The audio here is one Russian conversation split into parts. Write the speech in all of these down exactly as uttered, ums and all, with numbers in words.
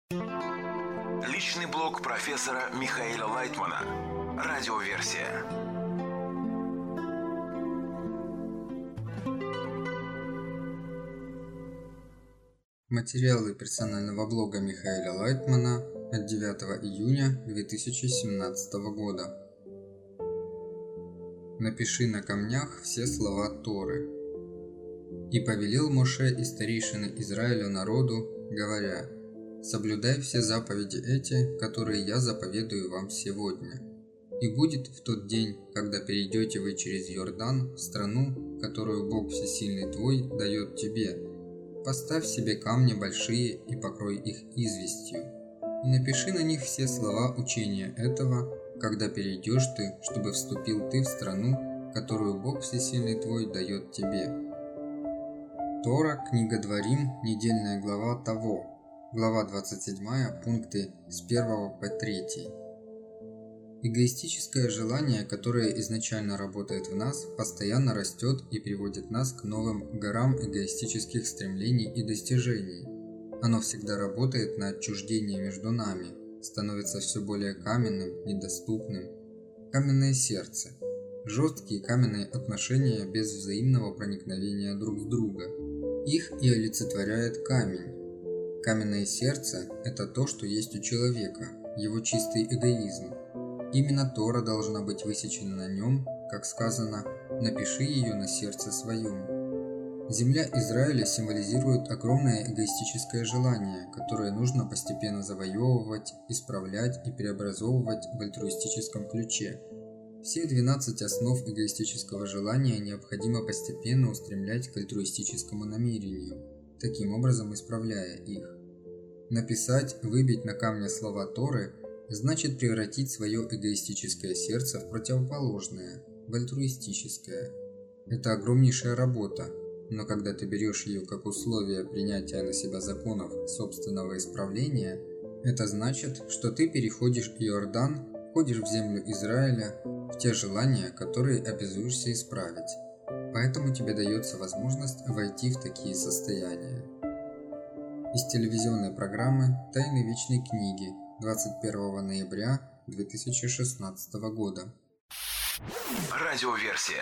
Личный блог профессора Михаила Лайтмана. Радиоверсия. Материалы персонального блога Михаила Лайтмана от девятого июня две тысячи семнадцатого года. Напиши на камнях все слова Торы. И повелел Моше и старейшины Израиля народу, говоря: соблюдай все заповеди эти, которые я заповедую вам сегодня. И будет в тот день, когда перейдете вы через Иордан в страну, которую Бог Всесильный твой дает тебе, поставь себе камни большие и покрой их известью. И напиши на них все слова учения этого, когда перейдешь ты, чтобы вступил ты в страну, которую Бог Всесильный твой дает тебе. Тора, книга Дворим, недельная глава Того, глава двадцать семь, пункты с первого по третий. Эгоистическое желание, которое изначально работает в нас, постоянно растет и приводит нас к новым горам эгоистических стремлений и достижений. Оно всегда работает на отчуждение между нами, становится все более каменным, недоступным. Каменное сердце. Жесткие каменные отношения без взаимного проникновения друг в друга. Их и олицетворяет камень. Каменное сердце – это то, что есть у человека, его чистый эгоизм. Именно Тора должна быть высечена на нем, как сказано: «Напиши ее на сердце своем». Земля Израиля символизирует огромное эгоистическое желание, которое нужно постепенно завоевывать, исправлять и преобразовывать в альтруистическом ключе. Все двенадцать основ эгоистического желания необходимо постепенно устремлять к альтруистическому намерению, таким образом исправляя их. Написать, выбить на камне слова Торы значит превратить свое эгоистическое сердце в противоположное, в альтруистическое. Это огромнейшая работа, но когда ты берешь ее как условие принятия на себя законов собственного исправления, это значит, что ты переходишь Иордан, входишь в землю Израиля, в те желания, которые обязуешься исправить. Поэтому тебе дается возможность войти в такие состояния. Из телевизионной программы «Тайны вечной книги» двадцать первого ноября две тысячи шестнадцатого года. Радиоверсия.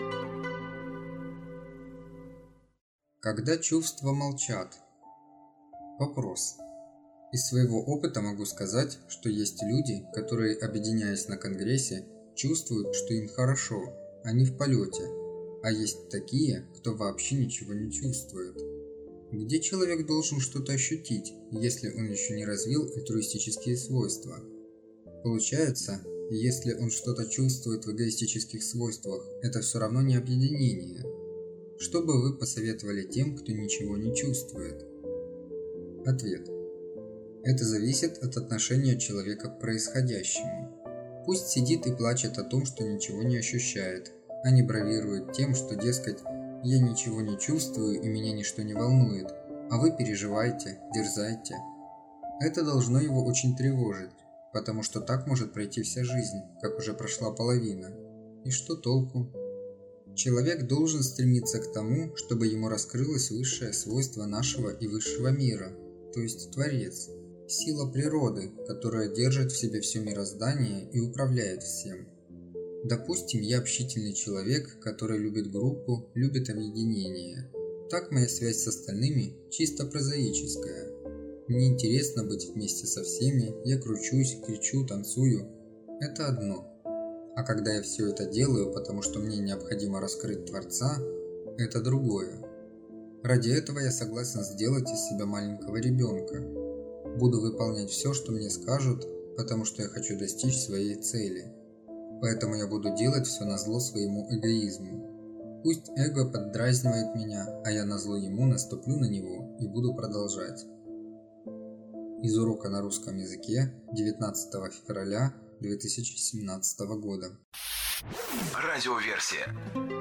Когда чувства молчат. Вопрос. Из своего опыта могу сказать, что есть люди, которые, объединяясь на конгрессе, чувствуют, что им хорошо, они в полете, а есть такие, кто вообще ничего не чувствует. Где человек должен что-то ощутить, если он еще не развил альтруистические свойства? Получается, если он что-то чувствует в эгоистических свойствах, это все равно не объединение. Что бы вы посоветовали тем, кто ничего не чувствует? Ответ. Это зависит от отношения человека к происходящему. Пусть сидит и плачет о том, что ничего не ощущает, а не бравирует тем, что, дескать, «я ничего не чувствую и меня ничто не волнует, а вы переживайте, дерзайте». Это должно его очень тревожить, потому что так может пройти вся жизнь, как уже прошла половина. И что толку? Человек должен стремиться к тому, чтобы ему раскрылось высшее свойство нашего и высшего мира, то есть Творец, сила природы, которая держит в себе все мироздание и управляет всем. Допустим, я общительный человек, который любит группу, любит объединение. Так моя связь с остальными чисто прозаическая. Мне интересно быть вместе со всеми, я кручусь, кричу, танцую. Это одно. А когда я все это делаю, потому что мне необходимо раскрыть Творца, это другое. Ради этого я согласен сделать из себя маленького ребенка. Буду выполнять все, что мне скажут, потому что я хочу достичь своей цели. Поэтому я буду делать все назло своему эгоизму. Пусть эго поддразнивает меня, а я назло ему наступлю на него и буду продолжать. Из урока на русском языке девятнадцатого февраля две тысячи семнадцатого года. Радиоверсия.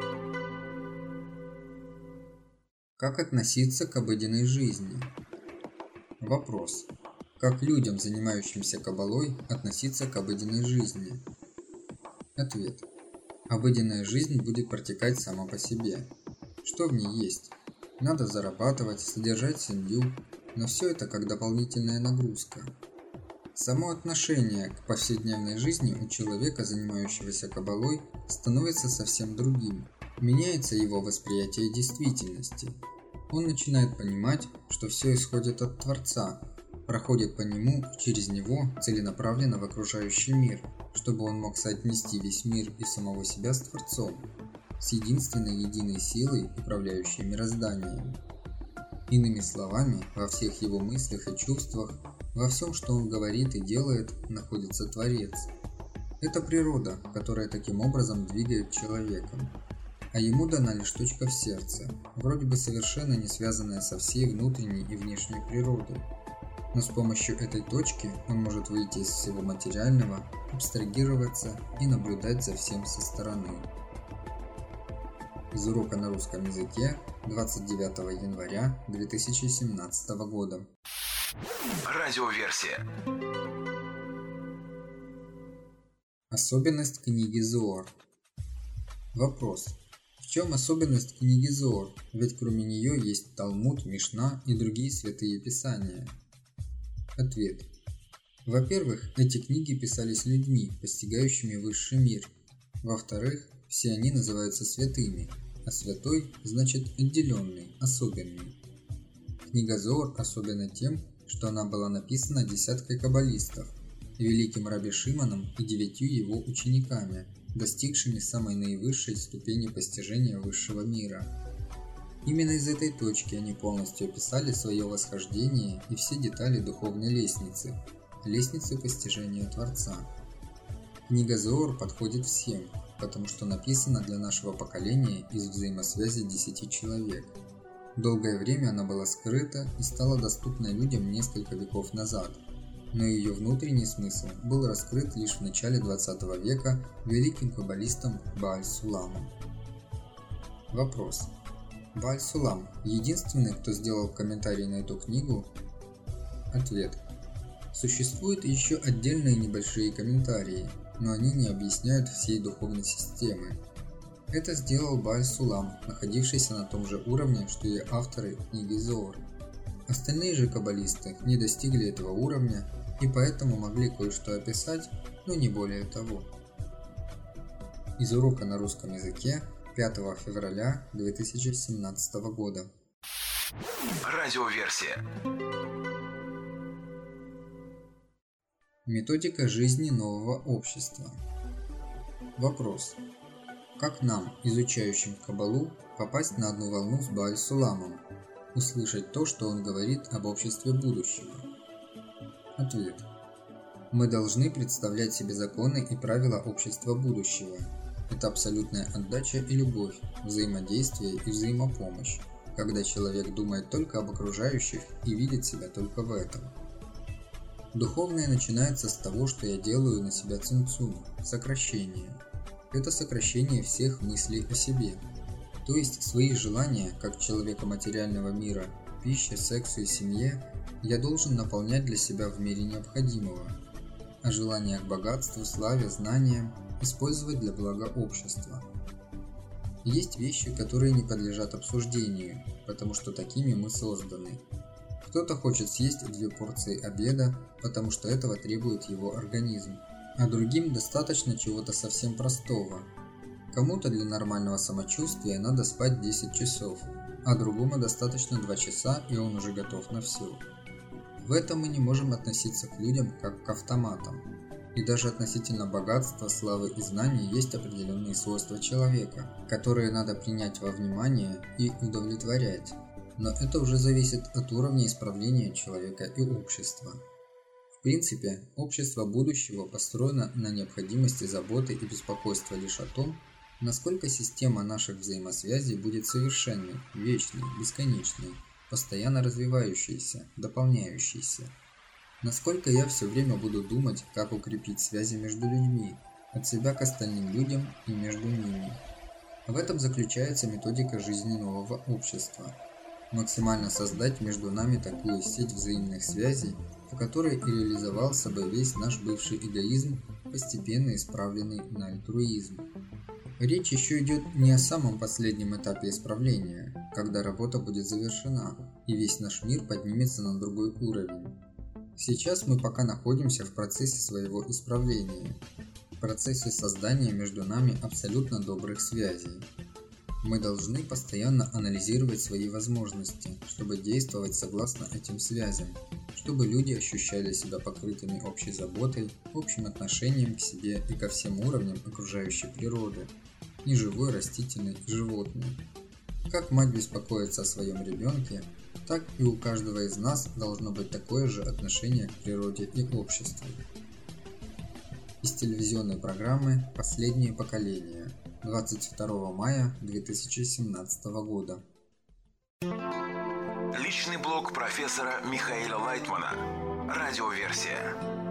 Как относиться к обыденной жизни? Вопрос. Как людям, занимающимся каббалой, относиться к обыденной жизни? Ответ. Обыденная жизнь будет протекать сама по себе. Что в ней есть? Надо зарабатывать, содержать семью, но все это как дополнительная нагрузка. Само отношение к повседневной жизни у человека, занимающегося каббалой, становится совсем другим. Меняется его восприятие действительности. Он начинает понимать, что все исходит от Творца, проходит по нему и через него целенаправленно в окружающий мир, чтобы он мог соотнести весь мир и самого себя с Творцом, с единственной единой силой, управляющей мирозданием. Иными словами, во всех его мыслях и чувствах, во всем, что он говорит и делает, находится Творец. Это природа, которая таким образом двигает человеком. А ему дана лишь точка в сердце, вроде бы совершенно не связанная со всей внутренней и внешней природой. Но с помощью этой точки он может выйти из всего материального, абстрагироваться и наблюдать за всем со стороны. Из урока на русском языке двадцать девятого января две тысячи семнадцатого года. Радиоверсия. Особенность книги Зоар. Вопрос. В чем особенность книги Зоар? Ведь кроме нее есть Талмуд, Мишна и другие святые писания. Ответ. Во-первых, эти книги писались людьми, постигающими высший мир. Во-вторых, все они называются святыми, а святой значит отделенный, особенный. Книга Зоар особенна тем, что она была написана десяткой каббалистов, великим Раби Шимоном и девятью его учениками, достигшими самой наивысшей ступени постижения высшего мира. Именно из этой точки они полностью описали свое восхождение и все детали духовной лестницы, лестницы постижения Творца. Книга Зоар подходит всем, потому что написана для нашего поколения из взаимосвязи десяти человек. Долгое время она была скрыта и стала доступной людям несколько веков назад, но ее внутренний смысл был раскрыт лишь в начале двадцатого века великим каббалистом Бааль-Суламом. Вопрос. Бааль-Сулам – единственный, кто сделал комментарий на эту книгу? Ответ. Существуют еще отдельные небольшие комментарии, но они не объясняют всей духовной системы. Это сделал Бааль-Сулам, находившийся на том же уровне, что и авторы книги Зоар. Остальные же каббалисты не достигли этого уровня и поэтому могли кое-что описать, но не более того. Из урока на русском языке пятого февраля две тысячи семнадцатого года. Радиоверсия. Методика жизни нового общества. Вопрос. Как нам, изучающим Каббалу, попасть на одну волну с Бааль-Суламом, услышать то, что он говорит об обществе будущего? Ответ. Мы должны представлять себе законы и правила общества будущего. Это абсолютная отдача и любовь, взаимодействие и взаимопомощь, когда человек думает только об окружающих и видит себя только в этом. Духовное начинается с того, что я делаю на себя цимцум, сокращение. Это сокращение всех мыслей о себе, то есть свои желания, как человека материального мира, пище, сексу и семье, я должен наполнять для себя в мере необходимого, а желания к богатству, славе, знаниям использовать для блага общества. Есть вещи, которые не подлежат обсуждению, потому что такими мы созданы. Кто-то хочет съесть две порции обеда, потому что этого требует его организм, а другим достаточно чего-то совсем простого. Кому-то для нормального самочувствия надо спать десять часов, а другому достаточно два часа, и он уже готов на все. В этом мы не можем относиться к людям как к автоматам. И даже относительно богатства, славы и знаний есть определенные свойства человека, которые надо принять во внимание и удовлетворять. Но это уже зависит от уровня исправления человека и общества. В принципе, общество будущего построено на необходимости заботы и беспокойства лишь о том, насколько система наших взаимосвязей будет совершенной, вечной, бесконечной, постоянно развивающейся, дополняющейся. Насколько я все время буду думать, как укрепить связи между людьми, от себя к остальным людям и между ними. В этом заключается методика жизни нового общества. Максимально создать между нами такую сеть взаимных связей, в которой и реализовался бы весь наш бывший эгоизм, постепенно исправленный на альтруизм. Речь еще идет не о самом последнем этапе исправления, когда работа будет завершена, и весь наш мир поднимется на другой уровень. Сейчас мы пока находимся в процессе своего исправления, в процессе создания между нами абсолютно добрых связей. Мы должны постоянно анализировать свои возможности, чтобы действовать согласно этим связям, чтобы люди ощущали себя покрытыми общей заботой, общим отношением к себе и ко всем уровням окружающей природы, и живой, растительной и животной. Как мать беспокоится о своем ребенке, так и у каждого из нас должно быть такое же отношение к природе и обществу. Из телевизионной программы «Последнее поколение» двадцать второго мая две тысячи семнадцатого года. Личный блог профессора Михаила Лайтмана. Радиоверсия.